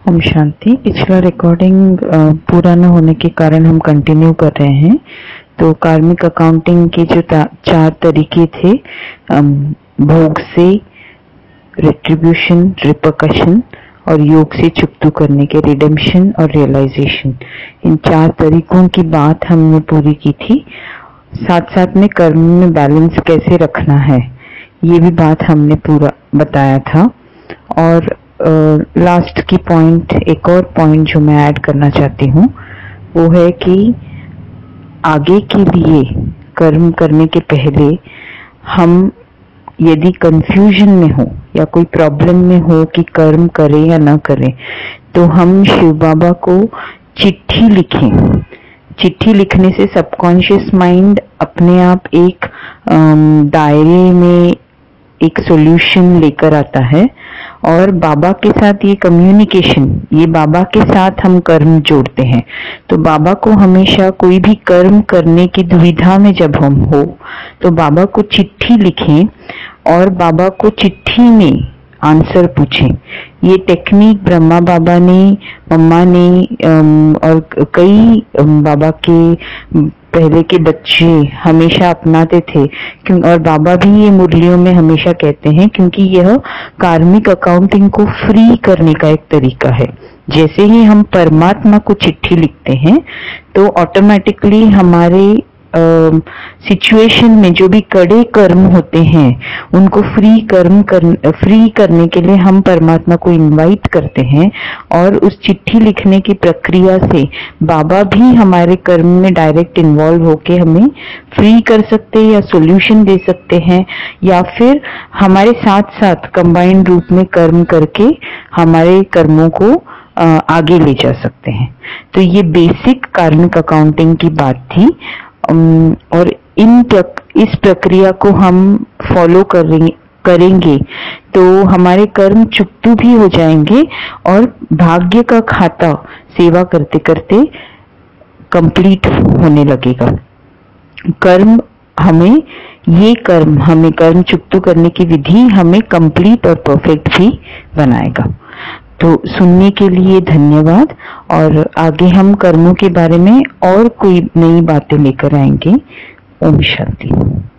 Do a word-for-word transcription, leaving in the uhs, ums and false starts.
ओम शांति। पिछला रिकॉर्डिंग पूरा न होने के कारण हम कंटिन्यू कर रहे हैं। तो कार्मिक अकाउंटिंग के जो चार तरीके थे, भोग से, रिट्रीब्यूशन, रिपरकशन और योग से चुकतू करने के, रिडेम्पशन और रियलाइजेशन, इन चार तरीकों की बात हमने पूरी की थी। साथ साथ में कर्म में बैलेंस कैसे रखना है ये भी बात हमने पूरा बताया था। और लास्ट की पॉइंट, एक और पॉइंट जो मैं ऐड करना चाहती हूँ वो है कि आगे के लिए कर्म करने के पहले हम यदि कंफ्यूजन में हो या कोई प्रॉब्लम में हो कि कर्म करें या ना करें, तो हम शिव बाबा को चिट्ठी लिखें। चिट्ठी लिखने से सबकॉन्शियस माइंड अपने आप एक दायरे में एक सॉल्यूशन लेकर आता है और बाबा के साथ ये कम्युनिकेशन, ये बाबा के साथ हम कर्म जोड़ते हैं। तो बाबा को हमेशा कोई भी कर्म करने की दुविधा में जब हम हो तो बाबा को चिट्ठी लिखें और बाबा को चिट्ठी में आंसर पूछें। ये टेक्निक ब्रह्मा बाबा ने, मम्मा ने और कई बाबा के पहले के बच्चे हमेशा अपनाते थे, क्यों और बाबा भी ये मुरलियों में हमेशा कहते हैं, क्योंकि यह कार्मिक अकाउंटिंग को फ्री करने का एक तरीका है। जैसे ही हम परमात्मा को चिट्ठी लिखते हैं तो ऑटोमेटिकली हमारे सिचुएशन में जो भी कड़े कर्म होते हैं उनको फ्री कर्म कर, फ्री करने के लिए हम परमात्मा को इनवाइट करते हैं और उस चिट्ठी लिखने की प्रक्रिया से बाबा भी हमारे कर्म में डायरेक्ट इन्वॉल्व होके हमें फ्री कर सकते हैं या सॉल्यूशन दे सकते हैं, या फिर हमारे साथ साथ कंबाइंड रूप में कर्म करके हमारे कर्मों को आगे ले जा सकते हैं। तो ये बेसिक कार्मिक अकाउंटिंग की बात थी। और इन प्रक, इस प्रक्रिया को हम फॉलो करेंगे करेंगे तो हमारे कर्म चुकतू भी हो जाएंगे और भाग्य का खाता सेवा करते करते कंप्लीट होने लगेगा। कर्म हमें ये कर्म हमें कर्म चुकतू करने की विधि हमें कंप्लीट और परफेक्ट भी बनाएगा। तो सुनने के लिए धन्यवाद। और आगे हम कर्मों के बारे में और कोई नई बातें लेकर आएंगे। ओम शांति।